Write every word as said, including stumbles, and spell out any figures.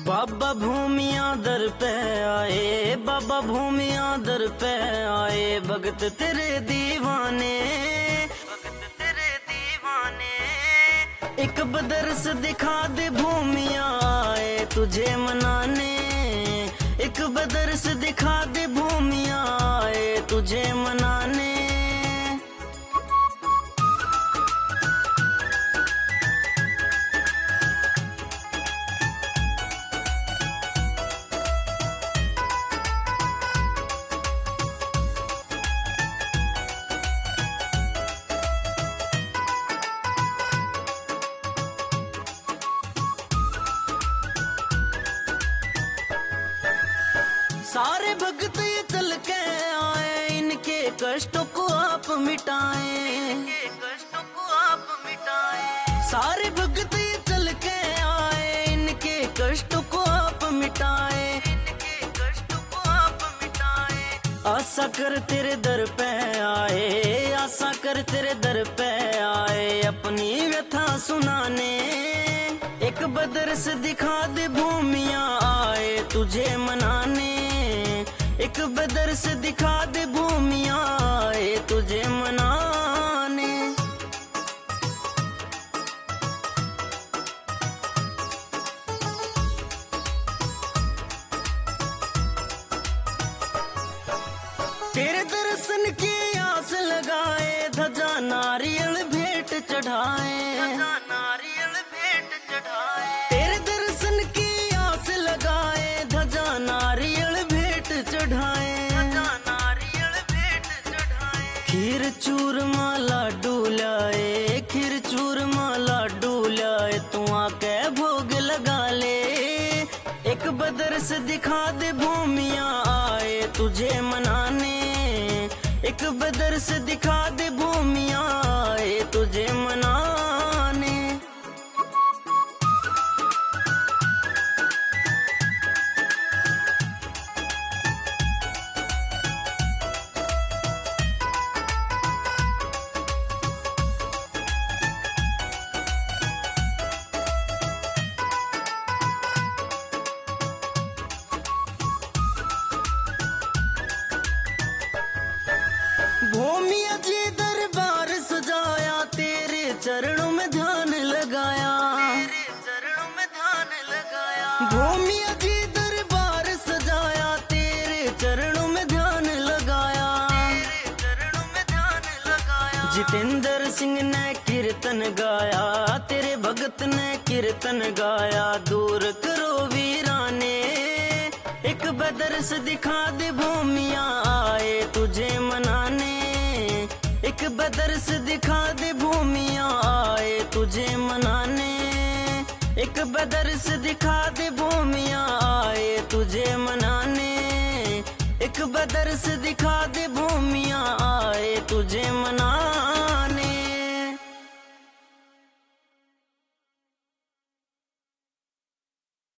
बाबा भूमिया दर पे आए, बाबा भूमिया दर पे आए, भगत तेरे दीवाने, भगत तेरे दीवाने। एक बदरस दिखा दे भूमिया आए तुझे मनाने, एक बदरस दिखा दे भूमिया आए तुझे मनाने। सारे भक्त ये चल के आए, इनके कष्टों को आप मिटाए, इनके कष्टों को आप मिटाए। सारे भक्त ये चल के आए, इनके कष्टों को आप मिटाए, इनके कष्टों को आप मिटाए। आशा कर तेरे दर पे आए, आशा कर तेरे दर पे आए, अपनी व्यथा सुनाने। एक बदरस दिखा दे भूमिया आए तुझे मनाने, एक बदरस दिखा दे भूमिया आए तुझे मनाने। तेरे दर्शन की आस लगाए, ध्वजा नारियल भेंट चढ़ाए, ध्वजा नारियल भेंट चढ़ाए। तेरे दर्शन की आस लगाए, ध्वजा नारियल भेंट चढ़ाए, ध्वजा नारियल भेंट चढ़ाए। खीर चूरमा लाडू लाए, खीर चूरमा लाडू लाए, तू आके भोग लगा ले। एक बदरस दिखा दे भूमिया आए तुझे मनाने, एक बदरस दिखा दे भूमिया आए तुझे मनाने। भूमिया जी दरबार सजाया, तेरे चरणों में ध्यान लगाया, तेरे चरणों में ध्यान लगाया। भूमिया जी दरबार सजाया, तेरे चरणों में ध्यान लगाया, तेरे चरणों में ध्यान लगाया। जितेंद्र सिंह ने कीर्तन गाया, तेरे भगत ने कीर्तन गाया, दूर करो वीराने। एक बदरस दिखा दे भूमिया आए तुझे मनाने, एक बदरस दिखा दे भूमिया आए तुझे मनाने, एक बदरस दिखा दे भूमिया आए तुझे मनाने, एक बदरस दिखा दे भूमिया आए तुझे मनाने।